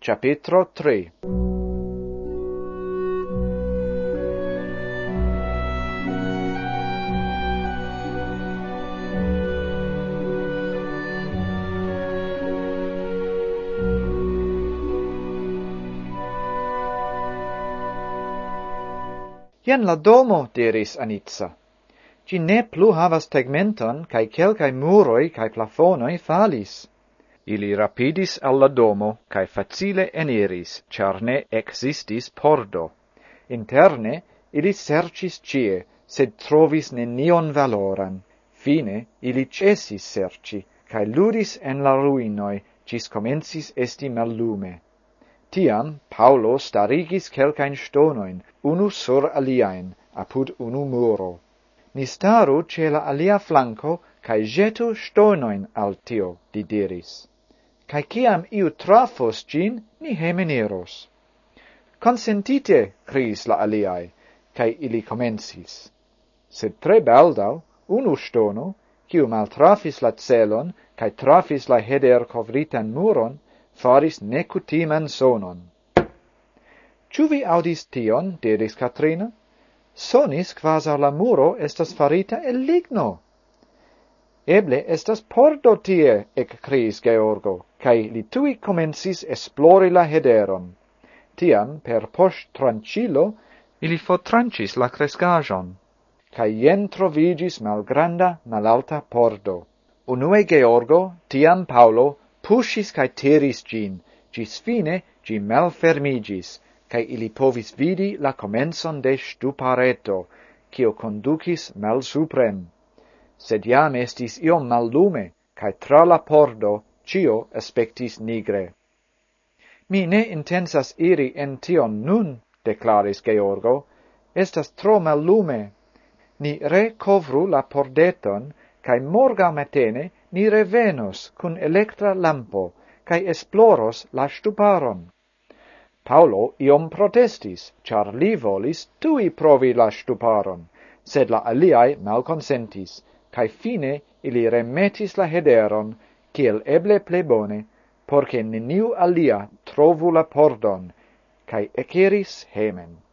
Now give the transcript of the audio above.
Capitro 3. Jen la domo, diris Anitza. Gi ne plu havas tegmenton, cae quelcae muroi cae plafonoi falis. Ili rapidis alla domo, cae facile eniris, char ne existis pordo. Interne, ili sercis cie, sed trovis nenion valoran. Fine, ili cesis serci, cae ludis en la ruinoi, cis comencis esti mallume. Tiam Paulo starigis quelcain stonoin, unu sur aliaen, apud unu muro. Ni staru ce la alia flanco, cae jetu stonoin al tio, li diris. Cae ciam iu trafos gin, ni hemeniros. Consentite, criis la aliae, cae ili comencis. Sed tre baldau, unu stono, quiu maltrafis la celon, cae trafis la heder covritan muron, faris necutiman sonon. Ciu vi audis tion, diris Catrina? Sonis quasi la muro estas farita el ligno. Eble estas pordo tie, criis Georgo, cae li tui comencis esplori la hederon. Tiam, per post trancilo, ili fotrancis la crescajon, cae jen trovigis malgranda, malalta pordo. Unue Georgo, tiam Paulo, pushis cae tiris gin, gis fine gi malfermigis, cae ili povis vidi la comenson de stupareto, cio conducis mal suprem. Sed jam estis iom mallume, cae tra la pordo cio aspectis nigre. Mi ne intensas iri en tion nun, declaris Georgo, estas tro mallume. Ni recovru la pordeton, cae morgau matene ni revenos cun electra lampo, cae esploros la stuparon. Paulo iom protestis, char li volis tui provi la stuparon, sed la aliae malconsentis, cae fine ili remetis la hederon, kiel eble ple bone, porce neniu alia trovu la pordon, cae eciris hemen.